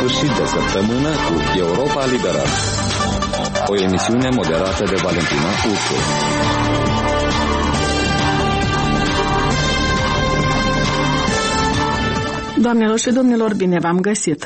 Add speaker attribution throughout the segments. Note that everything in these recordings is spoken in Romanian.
Speaker 1: sfârșit de săptămână cu Europa Liberă. O emisiune moderată de Valentina Ursu.
Speaker 2: Doamnelor și domnilor, bine v-am găsit!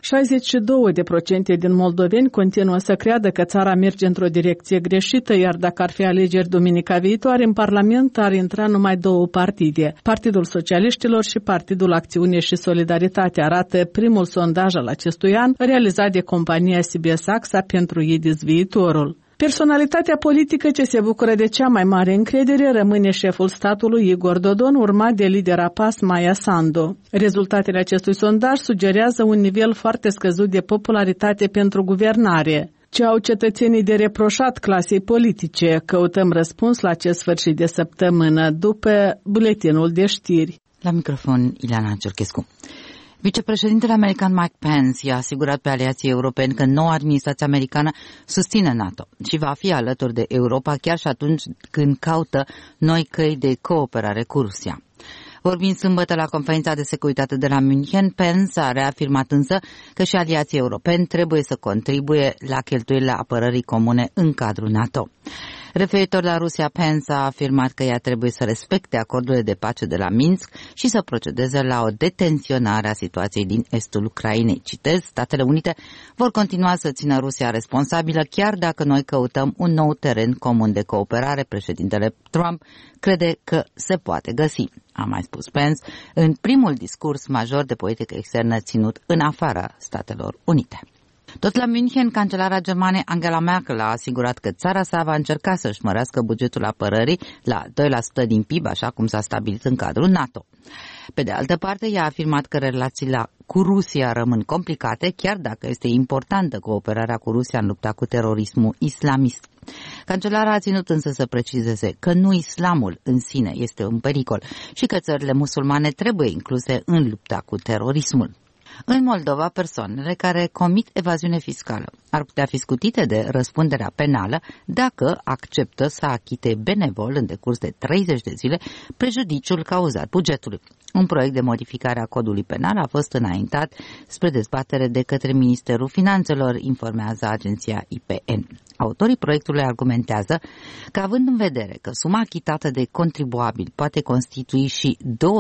Speaker 2: 62% din moldoveni continuă să creadă că țara merge într-o direcție greșită, iar dacă ar fi alegeri duminica viitoare, în Parlament ar intra numai două partide, Partidul Socialiștilor și Partidul Acțiune și Solidaritate, arată primul sondaj al acestui an, realizat de compania CBS AXA pentru IDIS Viitorul. Personalitatea politică ce se bucură de cea mai mare încredere rămâne șeful statului Igor Dodon, urmat de lidera PAS Maia Sandu. Rezultatele acestui sondaj sugerează un nivel foarte scăzut de popularitate pentru guvernare. Ce au cetățenii de reproșat clasei politice? Căutăm răspuns la acest sfârșit de săptămână, după buletinul de știri.
Speaker 3: La microfon, Ileana Ciorchescu. Vicepreședintele american Mike Pence i-a asigurat pe aliații europeni că noua administrație americană susține NATO și va fi alături de Europa chiar și atunci când caută noi căi de cooperare cu Rusia. Vorbind sâmbătă la conferința de securitate de la München, Pence a reafirmat însă că și aliații europeni trebuie să contribuie la cheltuielile apărării comune în cadrul NATO. Referitor la Rusia, Pence a afirmat că ea trebuie să respecte acordurile de pace de la Minsk și să procedeze la o detenționare a situației din estul Ucrainei. Citez, Statele Unite vor continua să țină Rusia responsabilă chiar dacă noi căutăm un nou teren comun de cooperare. Președintele Trump crede că se poate găsi, a mai spus Pence în primul discurs major de politică externă ținut în afara Statelor Unite. Tot la München, cancelara germană Angela Merkel a asigurat că țara sa va încerca să-și mărească bugetul apărării la 2% din PIB, așa cum s-a stabilit în cadrul NATO. Pe de altă parte, ea a afirmat că relațiile cu Rusia rămân complicate, chiar dacă este importantă cooperarea cu Rusia în lupta cu terorismul islamist. Cancelara a ținut însă să precizeze că nu islamul în sine este un pericol și că țările musulmane trebuie incluse în lupta cu terorismul. În Moldova, persoanele care comit evaziune fiscală ar putea fi scutite de răspunderea penală dacă acceptă să achite benevol în decurs de 30 de zile prejudiciul cauzat bugetului. Un proiect de modificare a codului penal a fost înaintat spre dezbatere de către Ministerul Finanțelor, informează agenția IPN. Autorii proiectului argumentează că, având în vedere că suma achitată de contribuabil poate constitui și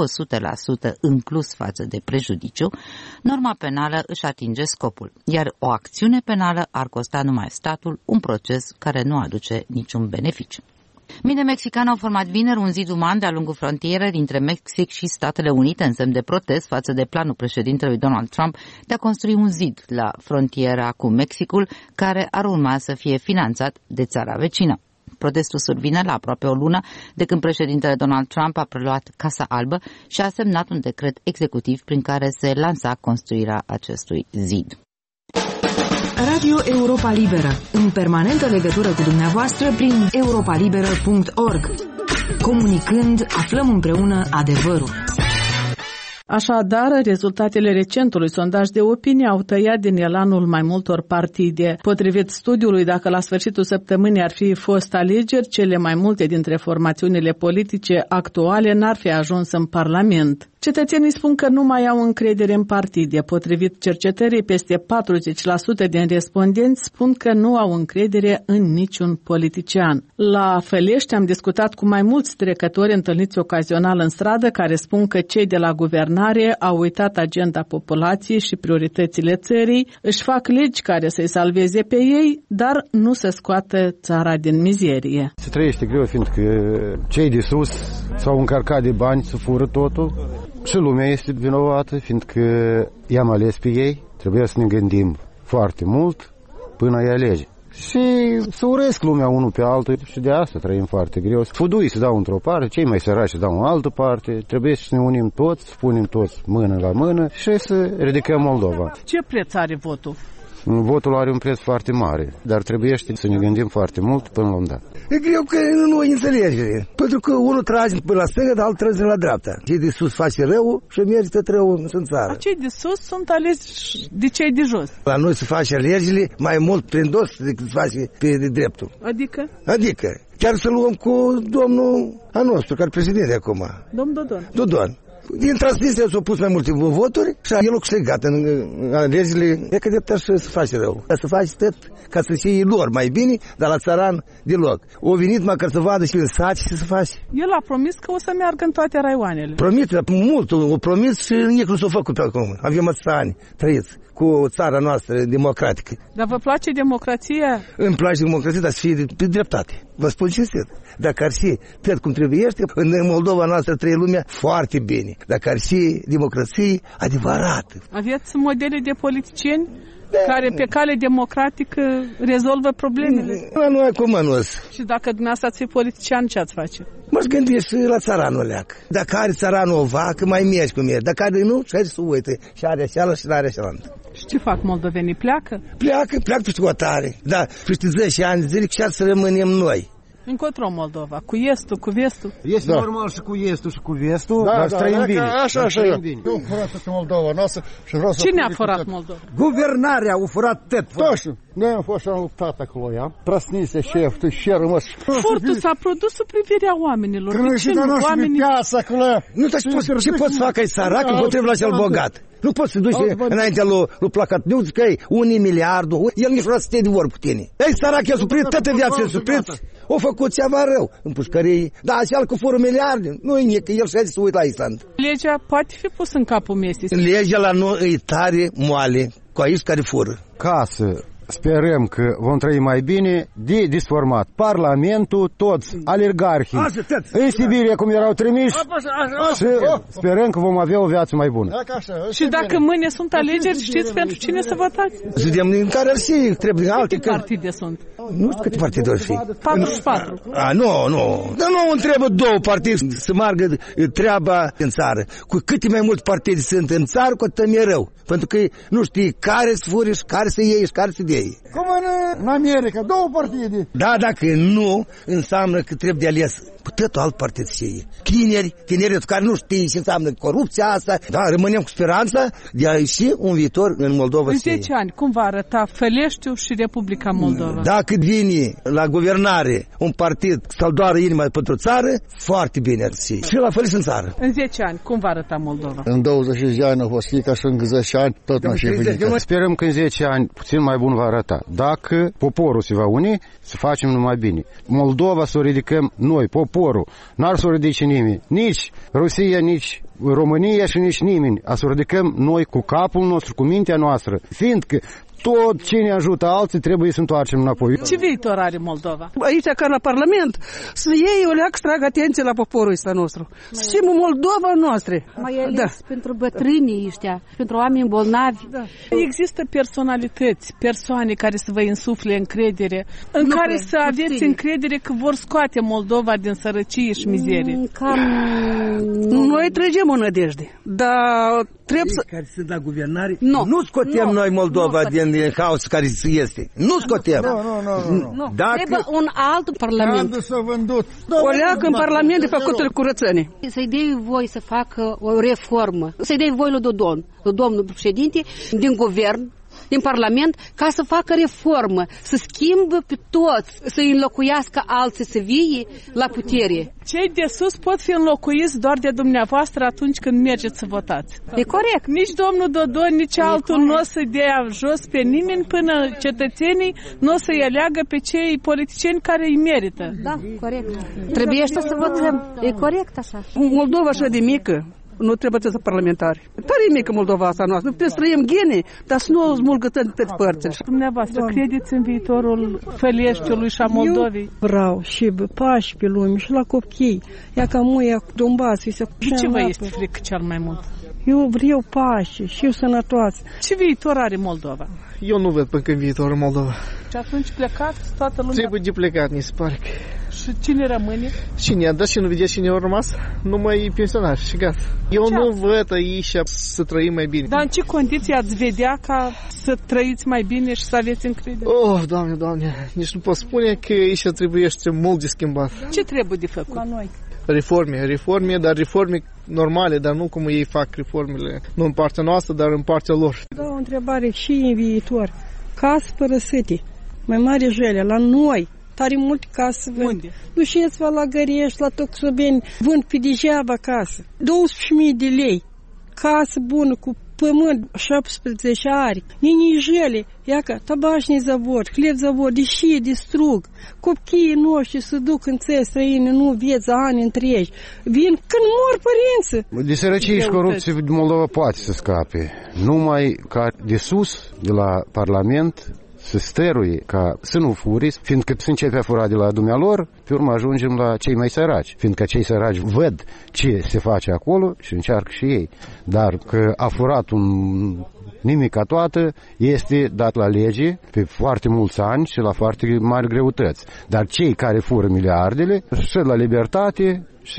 Speaker 3: 200% în plus față de prejudiciu, norma penală își atinge scopul, iar o acțiune penală ar costa numai statul un proces care nu aduce niciun beneficiu. Mii de mexicani au format vineri un zid uman de-a lungul frontierei dintre Mexic și Statele Unite în semn de protest față de planul președintelui Donald Trump de a construi un zid la frontiera cu Mexicul, care ar urma să fie finanțat de țara vecină. Protestul survine la aproape o lună de când președintele Donald Trump a preluat Casa Albă și a semnat un decret executiv prin care se lansa construirea acestui zid.
Speaker 4: Radio Europa Liberă, în permanentă legătură cu dumneavoastră prin europalibera.org. Comunicând, aflăm împreună adevărul.
Speaker 2: Așadar, rezultatele recentului sondaj de opinie au tăiat din elanul mai multor partide. Potrivit studiului, dacă la sfârșitul săptămânii ar fi fost alegeri, cele mai multe dintre formațiunile politice actuale n-ar fi ajuns în Parlament. Cetățenii spun că nu mai au încredere în partide. Potrivit cercetării, peste 40% din respondenți spun că nu au încredere în niciun politician. La Fălești am discutat cu mai mulți trecători întâlniți ocazional în stradă care spun că cei de la guvernare au uitat agenda populației și prioritățile țării, își fac legi care să-i salveze pe ei, dar nu să scoată țara din mizerie.
Speaker 5: Se trăiește greu, fiindcă cei de sus s-au încărcat de bani să fură totul. Și lumea este vinovată, fiindcă i-am ales pe ei. Trebuie să ne gândim foarte mult până îi alege. Și să urăsc lumea unul pe altul și de asta trăim foarte greu. Fudui se dau într-o parte, cei mai săraci se dau în altă parte. Trebuie să ne unim toți, să punem toți mână la mână și să ridicăm Moldova.
Speaker 2: Ce preț are votul?
Speaker 5: Votul are un preț foarte mare, dar trebuie să ne gândim foarte mult până la un dat.
Speaker 6: E greu că nu e înțelegere, pentru că unul trage până la stânga, dar altul trage la dreapta. Cei de sus face rău și merge tot rău în țară.
Speaker 2: Cei de sus sunt aleși de cei de jos. La
Speaker 6: noi se face alegerile mai mult prin dos decât se face pe de dreptul. Adică, chiar să luăm cu domnul a nostru, care președinte acum.
Speaker 2: Domnul Dodon.
Speaker 6: Dodon. Din Transnistria s-au pus mai multe voturi și el a câștigat în alegerile. E că de să se face rău. Să faci tot ca să fie lor mai bine, dar la țăran deloc. O venit măcar să vadă și în sat și să faci.
Speaker 2: El a promis că o să meargă în toate raioanele.
Speaker 6: Promit mult, o promis și nici nu s-a făcut pe acum. Avem atâția ani trăiți cu țara noastră democratică.
Speaker 2: Dar vă place democrația?
Speaker 6: Îmi place democrația, dar să fie pe dreptate. Vă spun cinstit. Dacă ar fi tot cum trebuiește, în Moldova noastră trăie lumea foarte bine. Dacă ar fi democrație adevărată.
Speaker 2: Aveți modele de politicieni care pe cale democratică rezolvă problemele?
Speaker 6: La noi cum mănus.
Speaker 2: Și dacă dumneavoastră ați fi politician, ce ați face?
Speaker 6: M-aș gândi și la țaranul leac. Dacă are țaranul o vacă, mai mergi cum mergi. Dacă are nu, și să uită. Și are așa și are așa.
Speaker 2: Și ce fac moldovenii? Pleacă?
Speaker 6: Pleacă peste hotare. Da, peste 10 ani de zile și să rămânem noi.
Speaker 2: Încotro Moldova? Cu estul, cu vestul?
Speaker 5: Este normal și cu estul și cu vestul, dar trăim bine.
Speaker 7: Așa. Eu furat în Moldova noastră și vreau să...
Speaker 2: Cine a furat Moldova?
Speaker 6: Guvernarea a furat tot.
Speaker 7: Toșu, noi am fost și am luptat acolo, Trăsnise, șef, tu și rămas.
Speaker 2: Furtul s-a produs sub privirea oamenilor.
Speaker 7: Când și de noștri piața acolo.
Speaker 6: Nu, dar ce poți să facă ai sărac împotriva la cel bogat? Nu poți să duci înaintea lui placat. Nu zici că e 1 miliard, el nici vrea să te de vorb cu tine. Ei, sărac, i-a suprit, toată viața i-a suprit. O făcut ceva rău în pușcării. Da, așa că fură miliarde. Nu e nici, el și să uit la Island.
Speaker 2: Legea poate fi pusă în capul mesii.
Speaker 6: Legea la noi e tare moale cu aici care fură.
Speaker 5: Ca să sperăm că vom trăi mai bine, de disformat Parlamentul, toți oligarhii în Sibiria, cum erau trimiși, și sperăm că vom avea o viață mai bună.
Speaker 2: Și dacă mâine sunt alegeri, știți pentru cine să votați?
Speaker 6: Vedem din care ar fi, trebuie din alte.
Speaker 2: Câte partide sunt?
Speaker 6: Nu știu câte partide ar fi.
Speaker 2: 44.
Speaker 6: Nu. Dar nu întrebă două partide să meargă treaba în țară. Cu câte mai multe partide sunt în țară, cu atât mi-e rău. Pentru că nu știi care să furi și care să iei și care să dei.
Speaker 7: Cum în America, două partide.
Speaker 6: Da, dacă nu, înseamnă că trebuie de ales cu totul alt partid și ei. Tinerii care nu știi ce înseamnă corupția asta, da, rămânem cu speranța de a ieși un viitor în Moldova.
Speaker 2: În 10 ani, cum va arăta Făleștiu și Republica Moldova?
Speaker 6: Dacă vine la guvernare un partid sau doar inima pentru țară, foarte bine ar fi. Și la fel și în țară.
Speaker 2: În 10 ani, cum va arăta Moldova?
Speaker 7: În 20 de ani au fost ca și în 10 ani, tot nu și e.
Speaker 5: Sperăm că în 10 ani puțin mai bun va arăta. Dacă poporul se va uni, să facem numai bine. Moldova să o ridicăm noi, poporul. N-ar să o ridice nimeni. Nici Rusia, nici România și nici nimeni. A să o ridicăm noi cu capul nostru, cu mintea noastră. Fiindcă tot cine ajută alții trebuie să întoarcem înapoi.
Speaker 2: Ce viitor are Moldova?
Speaker 8: Aici, ca la Parlament, să iei o leacă și trag atenție la poporul ăsta nostru. Să fim Moldova noastră.
Speaker 9: Mai ales pentru bătrânii ăștia, pentru oameni bolnavi.
Speaker 2: Da. Există personalități, persoane care să vă insufle încredere, în care să aveți încredere că vor scoate Moldova din sărăcie și mizerie.
Speaker 8: Noi trăgem o nădejde, dar trebuie să...
Speaker 6: Care sunt la guvernare, nu scotem noi Moldova din haos care este. Nu scotem.
Speaker 9: Nu. Trebuie un alt parlament.
Speaker 8: O leacă în parlament de făcută curățenie.
Speaker 9: Să-i dai voi să facă o reformă. Să-i dai voi lui domnul președinte din guvern, din Parlament, ca să facă reformă, să schimbă pe toți, să înlocuiască alții să vie la putere.
Speaker 2: Cei de sus pot fi înlocuiți doar de dumneavoastră atunci când mergeți să votați.
Speaker 9: E corect.
Speaker 2: Nici domnul Dodon, nici altul nu o să dea jos pe nimeni până cetățenii nu o să-i aleagă pe cei politicieni care îi merită.
Speaker 9: Da, corect. Trebuie să votăm. E corect așa.
Speaker 8: Moldova așa de mică. Nu trebuie să parlamentari. Tare e mică Moldova asta noastră. Nu trebuie să trăim gene, dar să nu o smulgătăm de toate părțile.
Speaker 2: Dumneavoastră, credeți în viitorul Făleștiului și a Moldovei?
Speaker 10: Eu vreau și pași pe lume și la copii. Ia ca muia cu Donbass.
Speaker 2: Ce vă este frică cel mai mult?
Speaker 10: Eu vreau pași și eu sănătoasă.
Speaker 2: Ce viitor are Moldova?
Speaker 11: Eu nu văd până când viitorul Moldova.
Speaker 2: Și atunci plecați toată lumea?
Speaker 11: Trebuie de plecat, mi se pare.
Speaker 2: Și cine rămâne?
Speaker 11: Cine a dat și nu vedeți cine a rămas? Numai pensionari și gata. Eu nu văd aici să trăim mai bine.
Speaker 2: Dar în ce condiții ați vedea ca să trăiți mai bine și să aveți încredere?
Speaker 11: Oh, Doamne, nici nu pot spune că aici trebuie mult de schimbat.
Speaker 2: Ce trebuie de făcut?
Speaker 10: La noi.
Speaker 11: Reforme, dar reforme normale, dar nu cum ei fac reformele. Nu în partea noastră, dar în partea lor.
Speaker 10: Da, o întrebare și în viitor. Casă părăsite, mai mare jele, la noi, Tare multe case vând.
Speaker 2: Unde?
Speaker 10: Dușeți-vă la Gărești, la Tocsobeni, vând pe degeaba casă. 12.000 de lei. Casă bună, cu pământ, 17 ari. Ninijele, iaca, tabașni zavod, hlev zavod, deși distrug. Copiii noștri se duc în țări străine, nu vieți ani întregi. Vin când mor părinții.
Speaker 5: De sărăcie și corupție Moldova poate să scape. Numai ca de sus, de la Parlament, să stăruie ca să nu furi, fiindcă se începe a fura de la dumnealor, pe urmă ajungem la cei mai săraci, fiindcă cei săraci văd ce se face acolo și încearcă și ei. Dar că a furat un nimica toată este dat la lege pe foarte mulți ani și la foarte mari greutăți. Dar cei care fură miliardele și la libertate și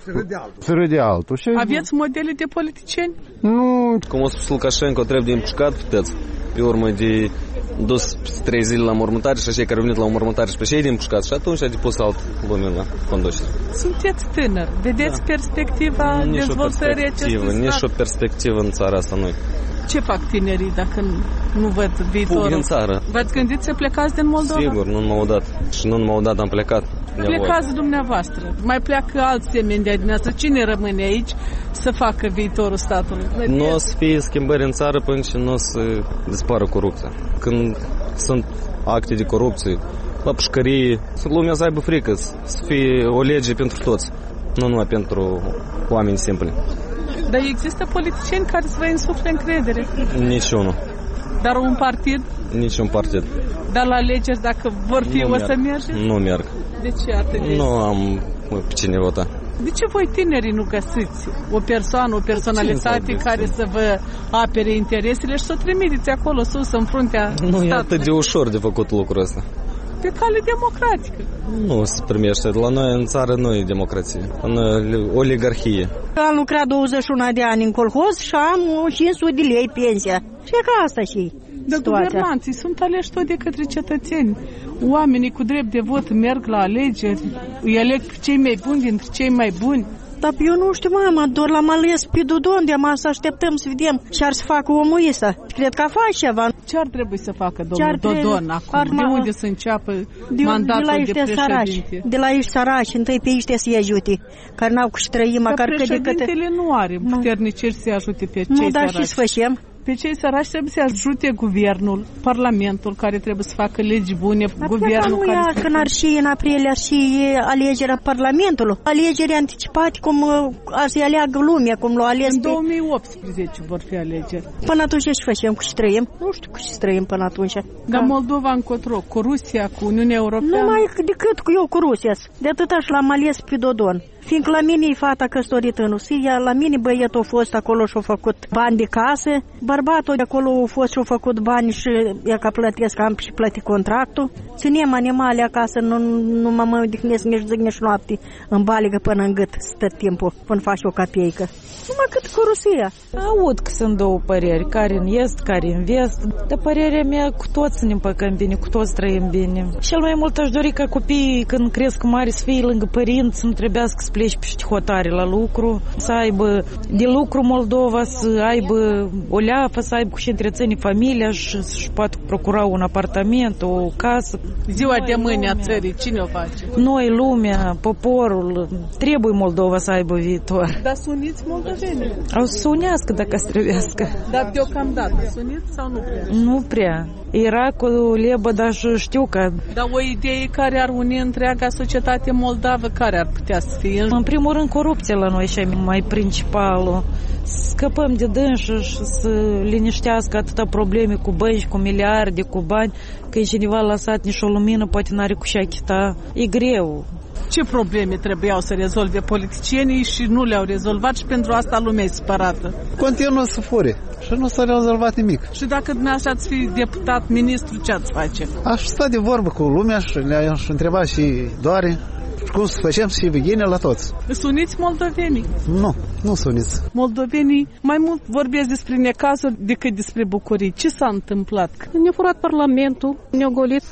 Speaker 5: să râde altul. Și...
Speaker 2: Aveți modele de politicieni?
Speaker 5: Nu.
Speaker 12: Cum a spus Lukashenko, trebuie împușcat, puteți. Pe urmă de dus 3 zile la mormântare și cei care au venit la mormântare și pe cei de împușcat și atunci a depus alt lume la conducere.
Speaker 2: Sunteți tânăr, vedeți perspectiva dezvoltării acestui stat?
Speaker 12: Nici o perspectivă în țara asta noi.
Speaker 2: Ce fac tinerii dacă nu văd viitorul?
Speaker 12: Fug din țară.
Speaker 2: V-ați gândit să plecați din Moldova?
Speaker 12: Sigur, nu m-au dat. Și nu m-au dat, am plecat.
Speaker 2: Plecați dumneavoastră. Mai pleacă alți semeni de dumneavoastră. Cine rămâne aici să facă viitorul statului?
Speaker 12: Nu o să fie schimbări în țară până și nu o să dispară corupția. Când sunt acte de corupție, la pușcărie, lumea să aibă frică, să fie o lege pentru toți, nu numai pentru oameni simpli.
Speaker 2: Dar există politicieni care să vă insufle încredere?
Speaker 12: Niciunul.
Speaker 2: Dar un partid?
Speaker 12: Niciun partid.
Speaker 2: Dar la alegeri, dacă vor fi, o să mergeți?
Speaker 12: Nu merg.
Speaker 2: De ce atât?
Speaker 12: Nu am pe cine vota.
Speaker 2: De ce voi tinerii nu găsiți o persoană, o personalitate care să vă apere interesele și să o trimiteți acolo sus, în fruntea statului?
Speaker 12: Nu e atât de ușor de făcut lucrul ăsta.
Speaker 2: Pe cale democratică.
Speaker 12: Nu se primește. La noi în țară nu e democrație. În oligarhie.
Speaker 13: Am lucrat 21 de ani în colhoz și am 500 de lei pensia. Și e ca asta și
Speaker 2: Dar guvernanții sunt aleși tot de către cetățeni. Oamenii cu drept de vot merg la alegeri, îi aleg cei mai buni dintre cei mai buni.
Speaker 13: Dar eu nu știu, mama, doar l-am ales pe Dodon, de-am să așteptăm să vedem ce ar să facă omul ăsta. Cred că a face ceva.
Speaker 2: Ce ar trebui să facă domnul Dodon acum? De unde să înceapă mandatul de președinte?
Speaker 13: Săraci, de la ești săraci, întâi pe ăștia să-i ajute, care n-au cu și trăi, măcar cât de cât.
Speaker 2: Președintele nu are puterniceri să-i ajute pe cei săraci.
Speaker 13: Nu, dar și să facem.
Speaker 2: Pe cei săraci trebuie să ajute guvernul, parlamentul care trebuie să facă legi bune, guvernul care să...
Speaker 13: Când ar și în aprilie ar și alegerea parlamentului, alegeri anticipate cum ar să aleagă lumea, cum l-o ales
Speaker 2: în 2018 vor fi alegeri.
Speaker 13: Până atunci ce facem, cu ce trăim? Nu știu cu ce trăim până atunci.
Speaker 2: Dar Moldova încotro, cu Rusia, cu Uniunea Europeană?
Speaker 13: Nu mai decât cu eu cu Rusia, de atât aș l-am ales pe Dodon. Fiindcă la mine e fata căsătorită în Rusia, la mine băietul a fost acolo și a făcut bani de casă, bărbatul de acolo a fost și a făcut bani și ea ca plătesc, am și plătit contractul. Ținem animale acasă, nu mă odihnesc nici zi, nici noapte, în baligă până în gât, stă timpul, până faci o capieică. Numai cât cu Rusia.
Speaker 14: Aud că sunt două păreri, care în est, care în vest, dar părerea mea cu toți ne împăcăm bine, cu toți trăim bine. Cel mai mult aș dori ca copiii, când cresc mari, să fie lângă părinți, să nu trebuiască să pleci pe hotare la lucru, să aibă de lucru Moldova, să aibă o leafă, să aibă cu ce întreține familia și să-și poată procura un apartament, o casă.
Speaker 2: Ziua de mâine a țării, cine o face?
Speaker 14: Noi, lumea, poporul, trebuie Moldova să aibă viitor.
Speaker 2: Dar suniți moldovenii?
Speaker 14: Au să unească dacă să trebuiască.
Speaker 2: Dar deocamdată suniți sau nu prea?
Speaker 14: Nu prea. Era cu lebă, dar știu că...
Speaker 2: Dar o idee care ar uni întreaga societate moldavă, care ar putea să fie?
Speaker 14: În primul rând, corupția la noi și mai principalul. Scăpăm de dânsă și să liniștească atâta probleme cu bănci, cu miliarde, cu bani, că e cineva lăsat nici o lumină, poate n-are cu ce achita. E greu.
Speaker 2: Ce probleme trebuiau să rezolve politicienii și nu le-au rezolvat și pentru asta lumea e spărată?
Speaker 11: Continuă să fure și nu s-a rezolvat nimic.
Speaker 2: Și dacă dumneavoastră ați fi deputat, ministru, ce ați face?
Speaker 11: Aș sta de vorbă cu lumea și le-aș întreba și doare cum să facem și bine la toți.
Speaker 2: Suniți moldovenii?
Speaker 11: Nu suniți.
Speaker 2: Moldovenii mai mult vorbesc despre necazuri decât despre bucurii. Ce s-a întâmplat?
Speaker 15: Ne-a furat parlamentul, ne-a golit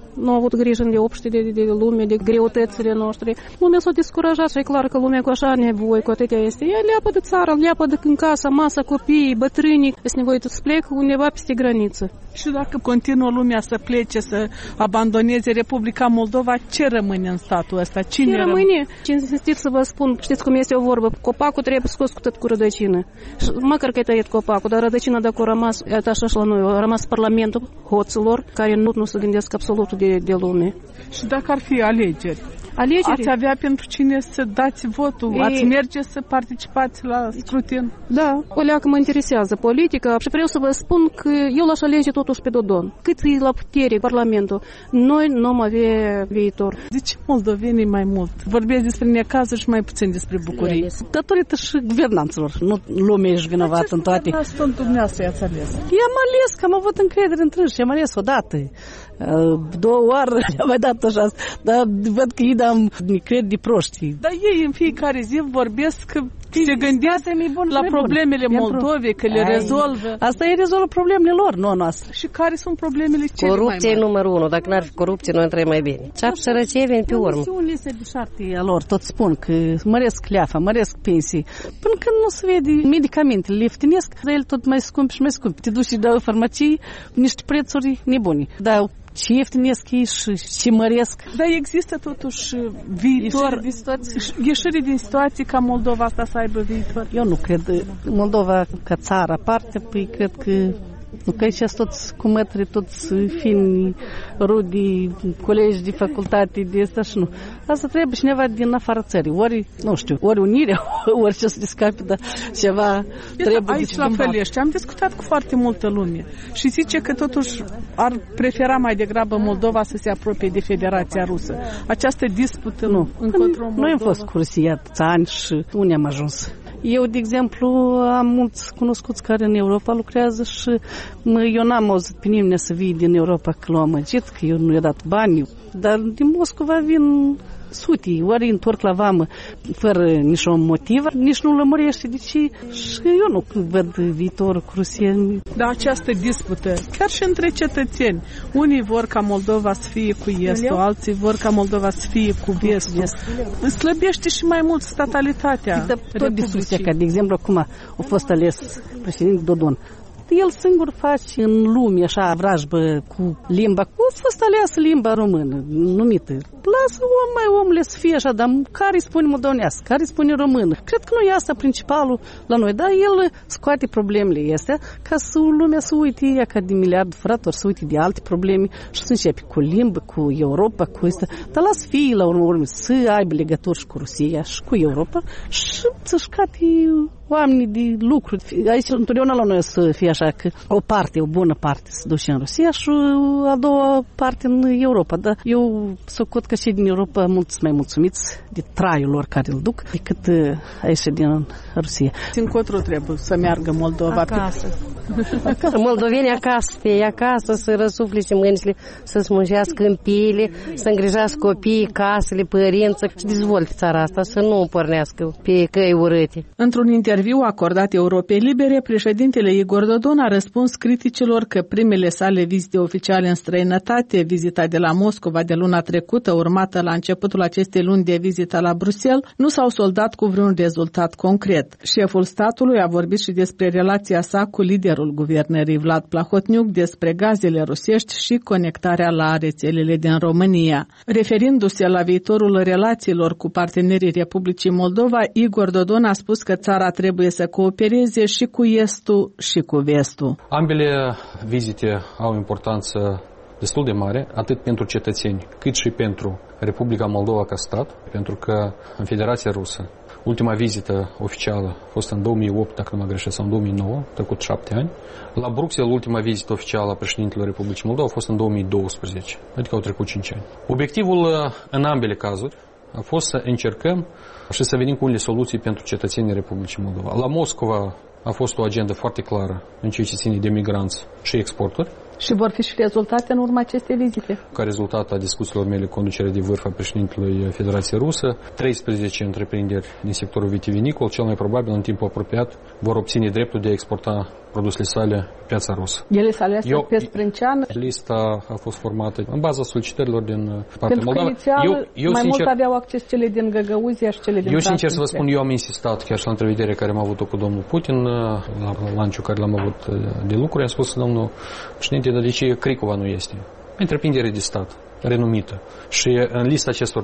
Speaker 9: nu au avut grijă de obște de lume, de greutățile noastre. Lumea s-a descurajat și e clar că lumea cu așa nevoie, cu atâtea este. Ea leapă de țară, leapă de în casa, masa, copii, bătrâni, sunt nevoie să plec undeva peste graniță.
Speaker 2: Și dacă continuă lumea să plece, să abandoneze Republica Moldova, ce rămâne în statul ăsta? Cine
Speaker 9: rămâne? Cinstit să vă spun, știți cum este o vorbă, copacul trebuie scos cu tot cu rădăcină. Măcar că e tăiat copacul, dar rădăcina dacă a rămas, așa și la noi, a rămas Parlamentul hoților, care nu se gândesc absolut de lume.
Speaker 2: Și dacă ar fi alegeri? Ați avea pentru cine să dați votul? Ați merge să participați la scrutin?
Speaker 9: Da, o leacă mă interesează politica și vreau să vă spun că eu l-aș alege totuși pe Dodon. Cât e la putere Parlamentul, noi nu am avea viitor.
Speaker 2: De ce moldovenii mai mult? Vorbesc despre necazuri și mai puțin despre bucurii.
Speaker 8: Datorită și guvernanților. Nu lumea ești vinovat în toate.
Speaker 2: Ce sunt dumneavoastră i-ați ales?
Speaker 8: I-am ales, că am avut încredere în trânși. I-am ales odată. 2 ori i-am mai dat așa. Dar văd că ei am cred de proști.
Speaker 2: Dar ei în fiecare zi vorbesc că se gândesc la problemele Moldovei, că le rezolvă.
Speaker 8: Asta e rezolvă problemele lor, nu noastre.
Speaker 2: Și care sunt problemele cele
Speaker 15: Corupție e numărul 1. Dacă n-ar fi corupție, noi trăim mai bine. Ceap sărăcie vine pe urmă.
Speaker 8: Misiunile de șarte a lor, tot spun că măresc leafa, măresc pensii. Până când nu se vede medicamentele, le ieftinesc, dar ele tot mai scump și mai scump. Te duci și dau farmacii niște prețuri nebuni. Dar și ieftinesc ei și măresc.
Speaker 2: Dar există totuși viitor, ieșire din situații ca Moldova asta să aibă viitor?
Speaker 8: Eu nu cred. Moldova ca țară aparte, păi cred că nu, că aici toți cu mătri, toți fini, rudi, colegi de facultate, de asta și nu. Asta trebuie cineva din afara țării. Ori, nu știu, ori unirea, ori ce să descape, dar ceva trebuie.
Speaker 2: Aici la Fălești am discutat cu foarte multă lume și zice că totuși ar prefera mai degrabă Moldova să se apropie de Federația Rusă. Această dispută încotro Moldova.
Speaker 8: Noi am fost cu Rusia atâția ani și unde am ajuns. Eu, de exemplu, am mulți cunoscuți care în Europa lucrează și eu n-am auzit pe nimeni să vii din Europa că l-au amăgit, că eu nu i-am dat bani, dar din Moscova vin sute, ori întorc la vamă fără niciun motiv, nici nu lămurește de ce și eu nu văd viitorul cu Rusia.
Speaker 2: Dar această dispută, chiar și între cetățeni, unii vor ca Moldova să fie cu estul, alții vor ca Moldova să fie cu vestul. Slăbește și mai mult statalitatea.
Speaker 8: Tot discuția, ca de exemplu acum a fost ales președinte Dodon. El singur face în lume așa vrajbă cu limba. Cum a fost aleasă limba română, numită? Lasă omule să fie așa, dar care îi spune moldovenească, care îi spune română? Cred că nu e asta principalul la noi, dar el scoate problemele astea ca să lumea să uite ea ca de miliard fratori, să uite de alte probleme și să începe cu limbă, cu Europa, cu asta. Dar las fie la urmă să aibă legături și cu Rusia și cu Europa și să-și cate oamenii de lucruri. Aici întotdeauna la noi să fie așa că o parte, o bună parte se duce în Rusia și a doua parte în Europa. Dar eu socot că și din Europa mulți mai mulțumiți de traiul lor care îl duc decât aici din Rusia.
Speaker 2: Încotro trebuie să meargă Moldova?
Speaker 15: Acasă. Moldovenii acasă, pe acasă să răsufle mâinile, să-ți muncească în pile, să îngrijească copiii, casele, părinți, și dezvolte țara asta, să nu pornească pe căi urâte.
Speaker 2: Într-un interviu acordat Europei Libere, președintele Igor Dodon a răspuns criticilor că primele sale vizite oficiale în străinătate, vizita de la Moscova de luna trecută, urmată la începutul acestei luni de vizita la Bruxelles, nu s-au soldat cu vreun rezultat concret. Șeful statului a vorbit și despre relația sa cu liderul guvernării Vlad Plahotniuc, despre gazele rusești și conectarea la rețelele din România. Referindu-se la viitorul relațiilor cu partenerii Republicii Moldova, Igor Dodon a spus că țara trebuie să coopereze și cu estul și cu vestul.
Speaker 16: Ambele vizite au importanță destul de mare, atât pentru cetățeni, cât și pentru Republica Moldova ca stat, pentru că în Federația Rusă ultima vizită oficială a fost în 2008, dacă nu mă greșesc, sau în 2009, trecut 7 ani. La Bruxelles, ultima vizită oficială a președintelui Republicii Moldova a fost în 2012, adică au trecut 5 ani. Obiectivul în ambele cazuri a fost să încercăm și să venim cu unele soluții pentru cetățenii Republicii Moldova. La Moscova a fost o agendă foarte clară în ceea ce ține de migranți și exporturi.
Speaker 2: Și vor fi și rezultate în urma acestei vizite?
Speaker 16: Ca rezultat a discuțiilor mele, conducerea de vârf a președintelui Federației Rusă, 13 întreprinderi din sectorul vitivinicol, cel mai probabil în timpul apropiat, vor obține dreptul de a exporta produsele sale pe piața rusă.
Speaker 2: Ele s-a ales pe sprâncean?
Speaker 16: Lista a fost formată în baza solicitărilor din partea Moldova.
Speaker 2: Eu mai mult aveau acces cele din Găgăuzia și cele din
Speaker 16: Eu sincer să vă spun, eu am insistat chiar și la întrevedere care am avut-o cu domnul Putin, la lanciul care l-am avut de lucruri, am spus domnul președinte, dar de ce Cricova nu este? Întreprindere de stat, renumită. Și în lista acestor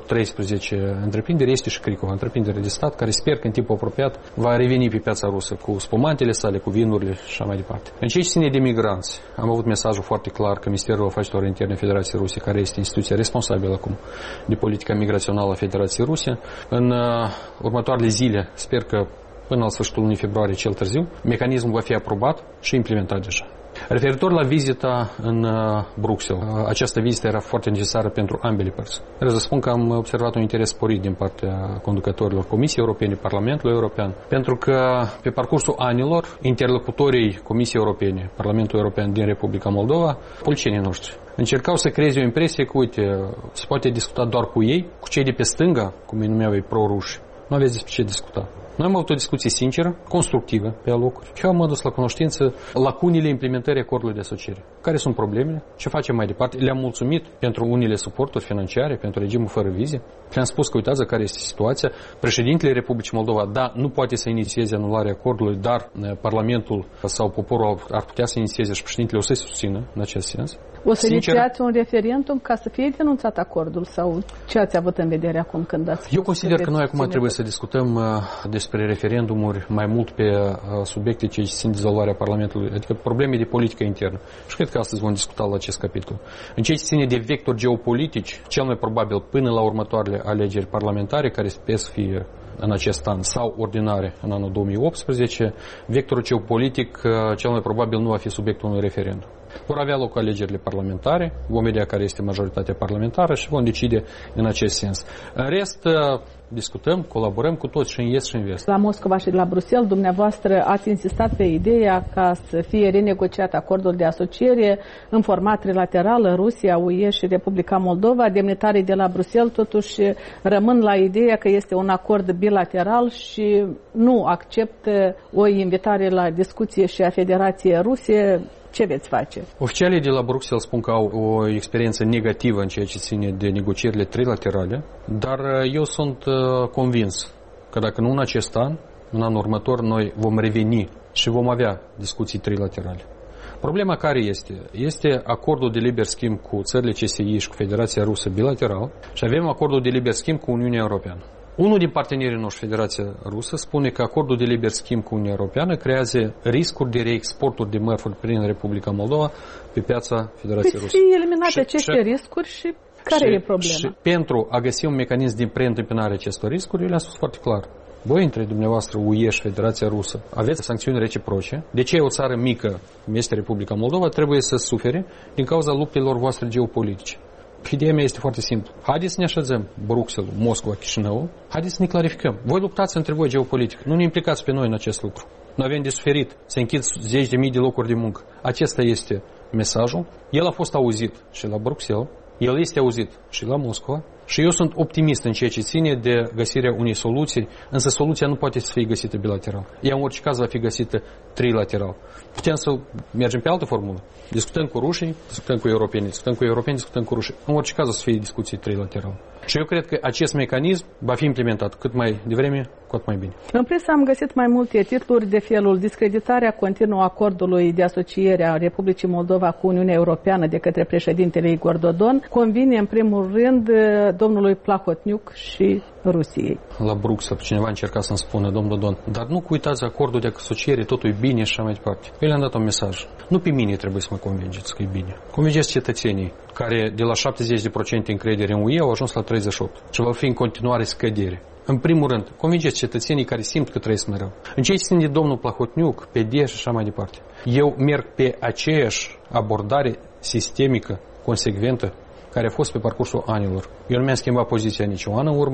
Speaker 16: 13 întreprinderi este și Cricova, întreprindere de stat, care sper că în timpul apropiat va reveni pe piața rusă cu spumantele sale, cu vinurile și așa mai departe. În ceea ce ține de migranți, am avut mesajul foarte clar că Ministerul Afacerilor Interne Federației Ruse, care este instituția responsabilă acum de politica migrațională a Federației Ruse, în următoarele zile, sper că până la sfârșitul lunii februarie cel târziu, mecanismul va fi aprobat și implementat deja. Referitor la vizita în Bruxelles, această vizită era foarte necesară pentru ambele părți. Vreau să spun că am observat un interes sporit din partea conducătorilor Comisiei Europene, Parlamentului European, pentru că pe parcursul anilor, interlocutorii Comisiei Europene, Parlamentul European din Republica Moldova, politicienii noștri, încercau să creeze o impresie că, uite, se poate discuta doar cu ei, cu cei de pe stânga, cum îi numeau ei pro-ruși. Nu aveți despre ce discuta. Noi am avut o discuție sinceră, constructivă, pe alocuri. Și eu am adus la cunoștință lacunile implementării acordului de asociere. Care sunt problemele? Ce facem mai departe? Le-am mulțumit pentru unele suporturi financiare, pentru regimul fără vize. Le-am spus că uitați care este situația. Președintele Republicii Moldova, da, nu poate să inițieze anularea acordului, dar Parlamentul sau poporul ar putea să inițieze și președintele o să-i susțină în acest sens.
Speaker 2: O să inițiați un referendum ca să fie denunțat acordul sau ce ați avut în vedere acum când ați...
Speaker 16: Eu consider că noi acum trebuie să discutăm despre referendumuri mai mult pe subiecte ce țin de dizolvarea Parlamentului, adică probleme de politică internă. Și cred că astăzi vom discuta la acest capitol. În ceea ce ține de vectori geopolitici, cel mai probabil până la următoarele alegeri parlamentare, care sper să fie în acest an sau ordinare în anul 2018, vectorul geopolitic cel mai probabil nu va fi subiectul unui referendum. Vor avea loc alegerile parlamentare, vom vedea care este majoritatea parlamentară și vom decide în acest sens. În rest, discutăm, colaborăm cu toți și în est și în vest.
Speaker 2: La Moscova și la Bruxelles, dumneavoastră ați insistat pe ideea ca să fie renegociat acordul de asociere în format trilateral, Rusia, UE și Republica Moldova. Demnitarii de la Bruxelles totuși rămân la ideea că este un acord bilateral și nu acceptă o invitare la discuție și a Federației Ruse. Ce veți face?
Speaker 16: Oficialii de la Bruxelles spun că au o experiență negativă în ceea ce ține de negocierile trilaterale, dar eu sunt convins că dacă nu în acest an, în anul următor, noi vom reveni și vom avea discuții trilaterale. Problema care este? Este acordul de liber schimb cu țările CSI și cu Federația Rusă bilateral și avem acordul de liber schimb cu Uniunea Europeană. Unul din partenerii noștri, Federația Rusă, spune că acordul de liber schimb cu Uniunea Europeană creează riscuri de reexporturi de mărfuri prin Republica Moldova pe piața Federației Rusă.
Speaker 2: Și eliminate aceste riscuri și care e problema?
Speaker 16: Și pentru a găsi un mecanism de preîntâmpinare acestor riscuri, eu le-am spus foarte clar. Voi, între dumneavoastră, UE și Federația Rusă, aveți sancțiuni reciproce. De ce o țară mică, cum este Republica Moldova, trebuie să sufere din cauza luptelor voastre geopolitice? Ideea mea este foarte simplă. Haideți să ne așezăm Bruxelles, Moscova, Chișinău, haideți să ne clarificăm. Voi luptați între voi geopolitic. Nu ne implicați pe noi în acest lucru. Noi avem de suferit să închid 10.000 de locuri de muncă. Acesta este mesajul. El a fost auzit și la Bruxelles, el este auzit și la Moscova și eu sunt optimist în ceea ce ține de găsirea unei soluții, însă soluția nu poate să fie găsită bilateral. Ea în orice caz va fi găsită trilateral. Putem să mergem pe altă formulă. Discutăm cu rușii, discutăm cu europeni, discutăm cu rușii. În orice caz o să fie discuții trilaterale. Și eu cred că acest mecanism va fi implementat cât mai devreme, cu atât mai bine.
Speaker 2: În presă am găsit mai multe titluri de felul discreditarea continuă acordului de asociere a Republicii Moldova cu Uniunea Europeană de către președintele Igor Dodon convine în primul rând domnului Plahotniuc și Rusiei.
Speaker 16: La Bruxelles cineva încerca să-mi spună, domnul Dodon, dar nu uitați acordul de asociere, totul e bine și așa mai departe. Eu le-am dat un mesaj. Nu pe mine trebuie să mă convingeți că e bine. Convingeți cetățenii care de la 70% încredere în UE au ajuns la 38% și va fi în continuare scădere. În primul rând, convingeți cetățenii care simt că trăiesc mereu. În ce ține de domnul Plahotniuc, PD și așa mai departe. Eu merg pe aceeași abordare sistemică, consecventă, care a fost pe parcursul anilor. Eu nu mi-am schimbat poziția nici o an în urmă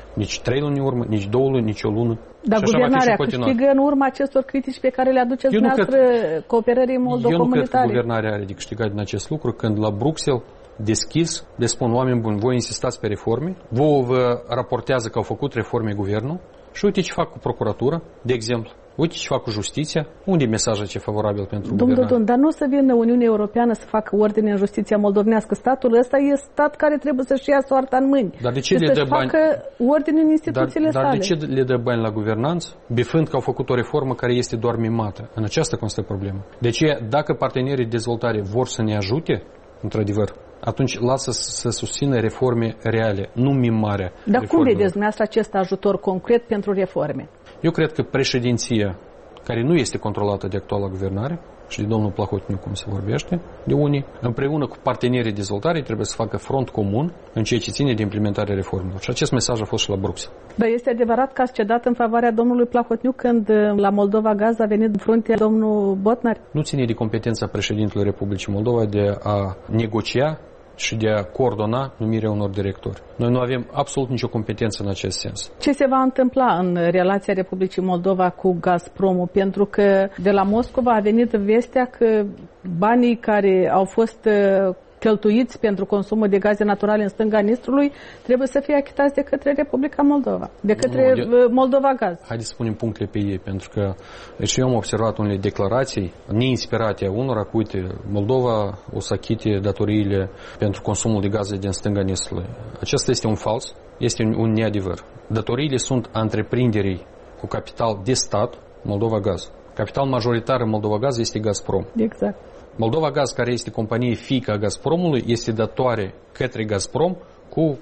Speaker 16: Nici 3 luni în urmă, nici 2 luni, nici o lună.
Speaker 2: Dar guvernarea câștigă în urma acestor critici pe care le aduceți dumneavoastră cooperării moldo-comunitare?
Speaker 16: Eu nu cred că guvernarea are de câștigat din acest lucru când la Bruxelles deschis le spun oameni buni, voi insistați pe reforme, vouă vă raportează că au făcut reforme guvernul și uite ce fac cu procuratura, de exemplu. Uite ce fac cu justiția. Unde e mesajul ce favorabil pentru guvernare?
Speaker 2: Dar nu o să vină Uniunea Europeană să facă ordine în justiția moldovenească. Statul ăsta e stat care trebuie să-și ia soarta în mâini.
Speaker 16: Dar de ce le dă bani?
Speaker 2: Facă ordine în instituțiile sale.
Speaker 16: Dar de ce le dă bani la guvernanță, bifând că au făcut o reformă care este doar mimată? În aceasta constă problema. Deci, dacă partenerii de dezvoltare vor să ne ajute, într-adevăr, atunci lasă să susțină reforme reale, nu mimarea.
Speaker 2: Dar cum vedeți dumneavoastră acest ajutor concret pentru reforme?
Speaker 16: Eu cred că președinția, care nu este controlată de actuala guvernare, și de domnul Plahotniuc, cum se vorbește, de unii, împreună cu partenerii de dezvoltare, trebuie să facă front comun în ceea ce ține de implementarea reformelor. Și acest mesaj a fost și la Bruxelles.
Speaker 2: Dar este adevărat că ați cedat în favoarea domnului Plahotniuc când la Moldova Gaz a venit în frunte domnul Botnar?
Speaker 16: Nu ține de competența președintelui Republicii Moldova de a negocia și de a coordona numirea unor directori. Noi nu avem absolut nicio competență în acest sens.
Speaker 2: Ce se va întâmpla în relația Republicii Moldova cu Gazpromul? Pentru că de la Moscova a venit vestea că banii care au fost cheltuiți pentru consumul de gaze naturale în stânga Nistrului trebuie să fie achitați de către Republica Moldova, de către Moldova Gaz.
Speaker 16: Haideți să spunem punctele pe ei, pentru că eu am observat unele declarații neinspirate a unora, că uite, Moldova o să achite datoriile pentru consumul de gaze din stânga Nistrului. Acesta este un fals, este un neadevăr. Datoriile sunt a întreprinderii cu capital de stat, Moldova Gaz. Capital majoritar în Moldova Gaz este Gazprom.
Speaker 2: Exact.
Speaker 16: Moldova Gaz, care este companie fiică a Gazpromului, este datoare către Gazprom cu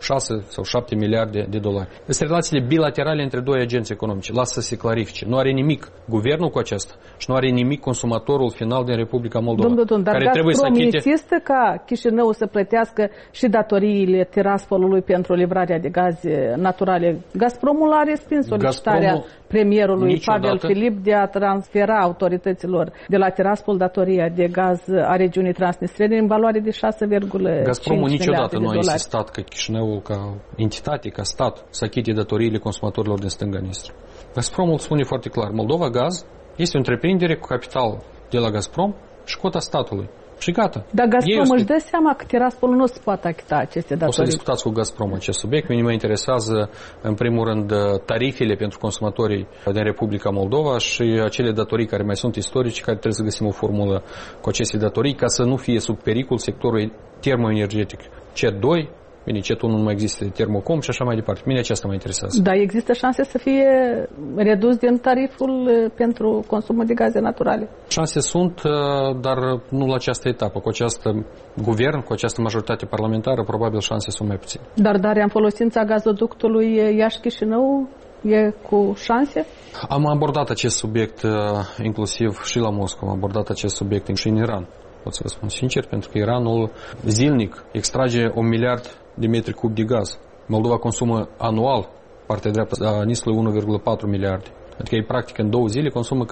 Speaker 16: 6 sau 7 miliarde de dolari. Este relațiile bilaterale între doi agenți economici. Lasă să se clarifice. Nu are nimic guvernul cu aceasta și nu are nimic consumatorul final din Republica Moldova.
Speaker 2: Dar care Gazprom insistă ca Chișinău să plătească și datoriile Tiraspolului pentru livrarea de gaze naturale. Gazpromul a respins solicitarea premierului Pavel Filip de a transfera autorităților de la Tiraspol datoria de gaz a regiunii Transnistrene în valoare de 6,5
Speaker 16: Gazpromul niciodată nu a insistat că Chișinău ca entitate, ca stat, să achite datoriile consumatorilor din stânga Nistru. Gazpromul spune foarte clar, Moldova Gaz este o întreprindere cu capital de la Gazprom și cota statului. Și gata.
Speaker 2: Dar Gazprom își dă seama că Tiraspolul nu se poate achita aceste datorii.
Speaker 16: O să discutați cu Gazprom acest subiect. Mine mă interesează, în primul rând, tarifele pentru consumatorii din Republica Moldova și acele datorii care mai sunt istorice, care trebuie să găsim o formulă cu aceste datorii, ca să nu fie sub pericol sectorul termoenergetic. CER2, bine, CET1 nu mai există, Termocom și așa mai departe. Mine aceasta mă interesează.
Speaker 2: Dar există șanse să fie redus din tariful pentru consumul de gaze naturale?
Speaker 16: Șanse sunt, dar nu la această etapă. Cu acest guvern, cu această majoritate parlamentară, probabil șanse sunt mai puține.
Speaker 2: Dar darea în folosința gazoductului Iași-Chișinău e cu șanse?
Speaker 16: Am abordat acest subiect inclusiv și la Moscova. Am abordat acest subiect și în Iran. Pot să vă spun sincer, pentru că Iranul zilnic extrage 1 miliard de metri cub de gaz. Moldova consumă anual, partea dreaptă a Nistrului, 1,4 miliarde. Adică ei practic în 2 zile consumă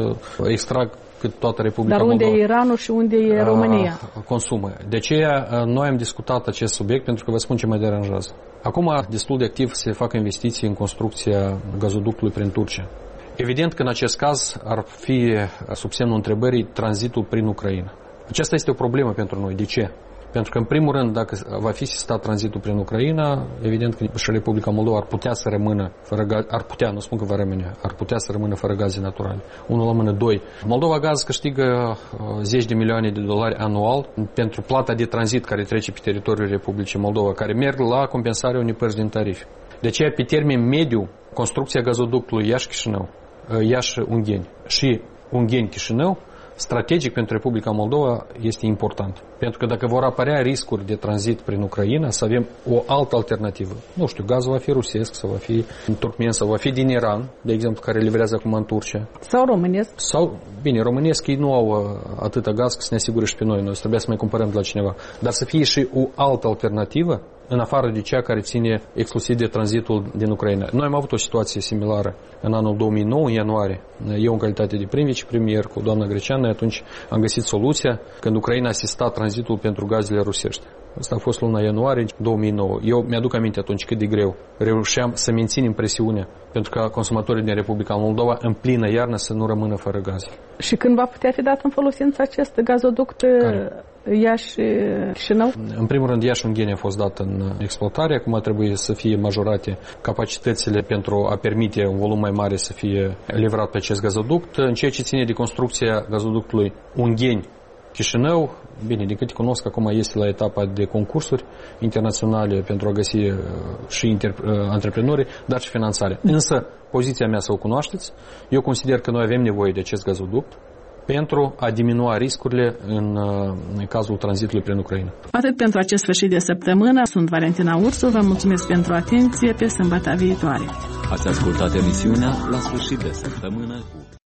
Speaker 16: extrag cât toată Republica Moldova.
Speaker 2: Dar unde e Iranul și unde e România?
Speaker 16: Consumă. De aceea noi am discutat acest subiect pentru că vă spun ce mă deranjează. Acum destul de activ se fac investiții în construcția gazoductului prin Turcia. Evident că în acest caz ar fi sub semnul întrebării tranzitul prin Ucraina. Aceasta este o problemă pentru noi. De ce? Pentru că, în primul rând, dacă va fi sistat tranzitul prin Ucraina, evident că și Republica Moldova ar putea să rămână fără gaze, nu spun că va rămâne, ar putea să rămână fără gaze naturale. 1 la mână, 2. Moldova Gaz câștigă zeci de milioane de dolari anual pentru plata de tranzit care trece pe teritoriul Republicii Moldova, care merg la compensarea unei părți din tarif. De aceea, pe termen mediu, construcția gazoductului Iași-Chișinău, Iași-Ungheni și Ungheni-Chișinău, strategic pentru Republica Moldova este important. Pentru că dacă vor apărea riscuri de tranzit prin Ucraina, să avem o altă alternativă. Nu știu, gazul va fi rusesc, sau va fi turcmen, sau va fi din Iran, de exemplu, care livrează acum în Turcia.
Speaker 2: Sau românesc.
Speaker 16: Sau, bine, românesc ei nu au atâta gaz că să ne asigure și pe noi. Noi trebuie să mai cumpărăm de la cineva. Dar să fie și o altă alternativă, în afară de cea care ține exclusiv de tranzitul din Ucraina. Noi am avut o situație similară în anul 2009, în ianuarie. Eu, în calitate de prim vicepremier cu doamna Greceană, atunci am găsit soluția când Ucraina asista tranzitul pentru gazele rusești. Asta a fost luna ianuarie 2009. Eu mi-aduc aminte atunci cât de greu reușeam să menținem presiunea pentru ca consumatorii din Republica Moldova în plină iarnă să nu rămână fără gaz.
Speaker 2: Și când va putea fi dat în folosință acest gazoduct Iași-Chișinău?
Speaker 16: În primul rând, Iași-Ungheni a fost dat în exploatare. Acum trebuie să fie majorate capacitățile pentru a permite un volum mai mare să fie livrat pe acest gazoduct. În ceea ce ține de construcția gazoductului Ungheni-Chișinău, bine, de câte cunosc, acum este la etapa de concursuri internaționale pentru a găsi și antreprenori, dar și finanțare. Însă, poziția mea să o cunoașteți, eu consider că noi avem nevoie de acest gazoduct pentru a diminua riscurile în cazul tranzitului prin Ucraina.
Speaker 2: Atât pentru acest sfârșit de săptămână. Sunt Valentina Ursu, vă mulțumesc pentru atenție, pe sâmbătă viitoare.
Speaker 1: Ați ascultat emisiunea La sfârșit de săptămână cu